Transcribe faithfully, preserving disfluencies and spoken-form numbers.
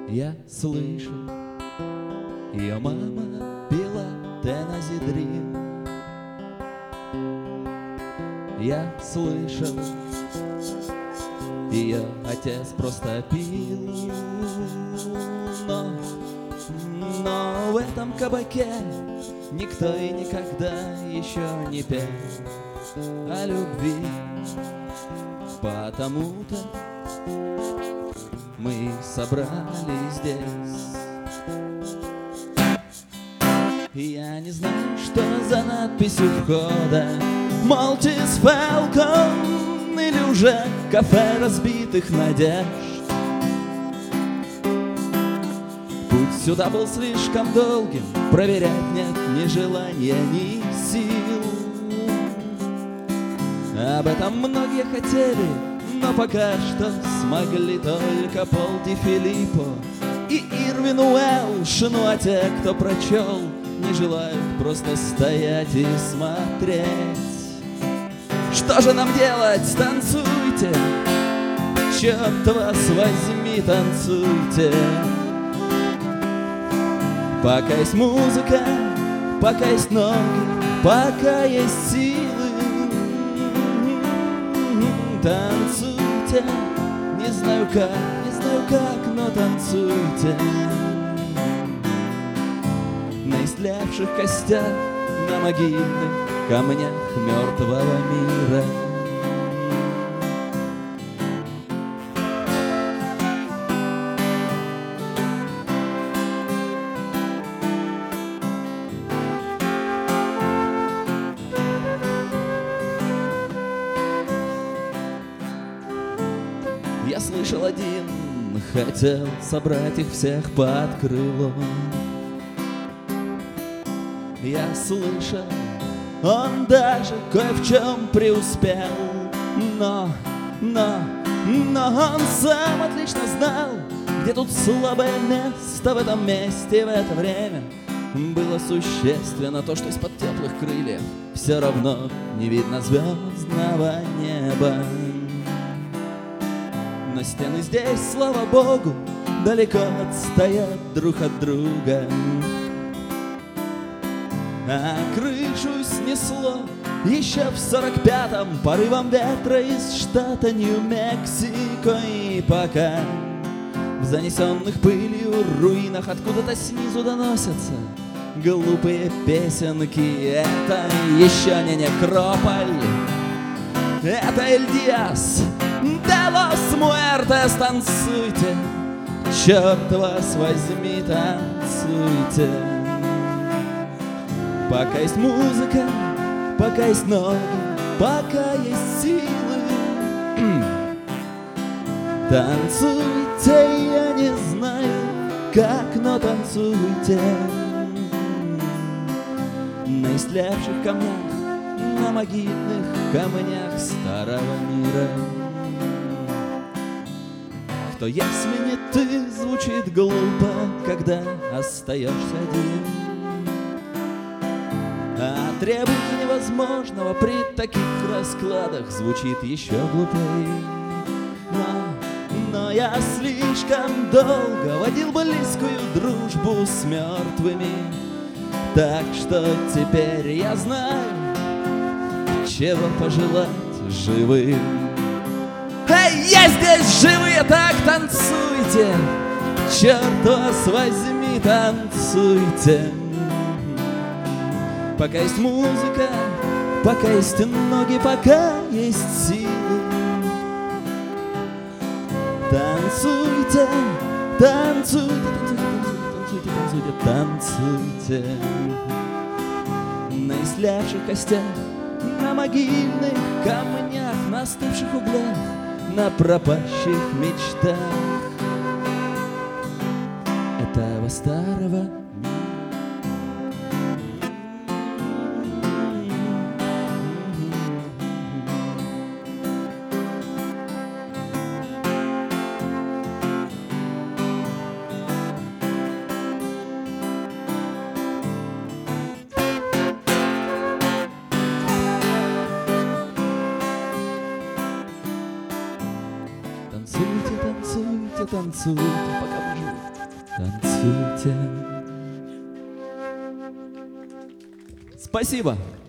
Я слышу, ее мама пила теназидрин. Я слышал, ее отец просто пил. Но, но в этом кабаке никто и никогда еще не пел о любви. Потому-то мы собрались здесь. Я не знаю, что за надпись у входа, Maltese Falcon или уже кафе разбитых надежд. Путь сюда был слишком долгим, проверять нет ни желания, ни сил. Об этом многие хотели, но пока что смогли только Пол Ди Филиппо и Ирвин Уэлш. Ну а те, кто прочел, не желают просто стоять и смотреть. Что же нам делать? Танцуйте, черт вас возьми, танцуйте. Пока есть музыка, пока есть ноги, пока есть силы. Танцуйте, не знаю как, не знаю как, но танцуйте. На истлевших костях, на могильных камнях мертвого мира. Я слышал, один хотел собрать их всех под крыло. Я слышал, он даже кое в чем преуспел. Но, но, но он сам отлично знал, где тут слабое место в этом месте. В это время было существенно то, что из-под теплых крыльев все равно не видно звездного неба. Но стены здесь, слава богу, далеко отстоят друг от друга. А крышу снесло еще в сорок пятом порывом ветра из штата Нью-Мексико. И пока в занесенных пылью руинах откуда-то снизу доносятся глупые песенки, это еще не некрополь, это Эль-Диас де лос Муэртес. Танцуйте, черт вас возьми, танцуйте. Пока есть музыка, пока есть ноги, пока есть силы. Танцуйте, я не знаю как, но танцуйте. На истлевших камнях, на могильных камнях старого мира. Кто, если не ты, звучит глупо, когда остаешься один. А требует невозможного при таких раскладах звучит еще глупей. Но, но я слишком долго водил близкую дружбу с мертвыми, так что теперь я знаю, чего пожелать живым. Эй, я здесь живые, так танцуйте, черт вас возьми, танцуйте. Пока есть музыка, пока есть ноги, пока есть силы. Танцуйте, танцуйте, танцуйте, танцуйте, танцуйте. На истлевших костях, на могильных камнях, на остывших углях, на пропащих мечтах этого старого. Танцуйте, танцуйте, танцуйте, пока мы живы. танцуйте. Спасибо.